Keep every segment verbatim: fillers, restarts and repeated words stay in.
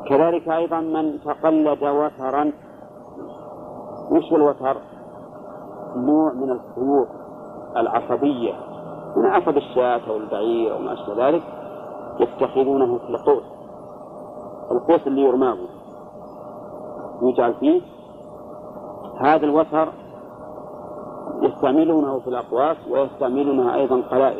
كذلك أيضا من تقلد وترا. وش الوتر؟ نوع من الخيوط العصبية من عصب الشاة أو البعير أو ما أشبه ذلك، يتخذونه في القوس، القوس اللي يرماه يجعل فيه هذا الوتر، يستعملونه في الأقواس ويستعملونها أيضا قلائد،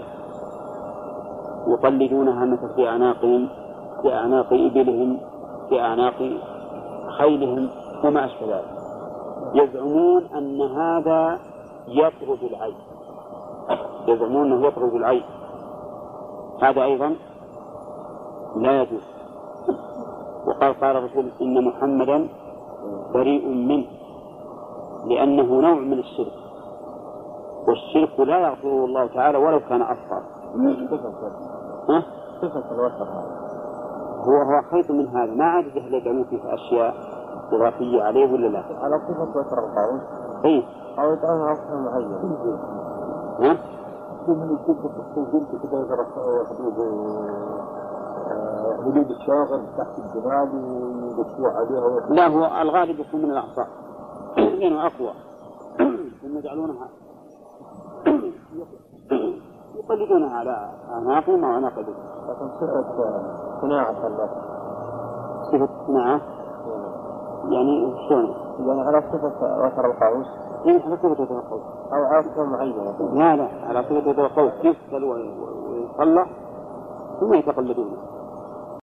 يقلدونها مثل في أعناقهم، في أعناق إبلهم، في أعناق خيلهم وما أشبه ذلك. يزعمون أن هذا يطرد العين، يزعمون أنه يطرد العين، هذا أيضا لا يجوز. وقال قال الرسول إن محمدا بريء منه، لأنه نوع من الشرك، والشرك لا يغفره الله تعالى ولو كان أصغر. ها؟ هو هو خيط من هذا، ما عاد يجعلون فيه أشياء إضافية عليه ولا لا؟ على صفة وتر القوس. إيه. أو يطعمها أصلا معين. ها؟ من يكون في كذا يقرأ حدود الشاغر تحت الجمال ويدسوا عليها. لا، هو الغالب يكون من الأعصاب لأنه أقوى، ثم يجعلونها يقلدونها على أعناقهم أو أعناق الإبل. لكن صفة صناعة الله، صفة صناعة يعني شلون؟ يعني على صفة وتر القوس. إيه على صفة وتر القوس أو على صفة معينة. لا لا، على صفة وتر القوس يفصل ويصلح ثم يتقلدونه.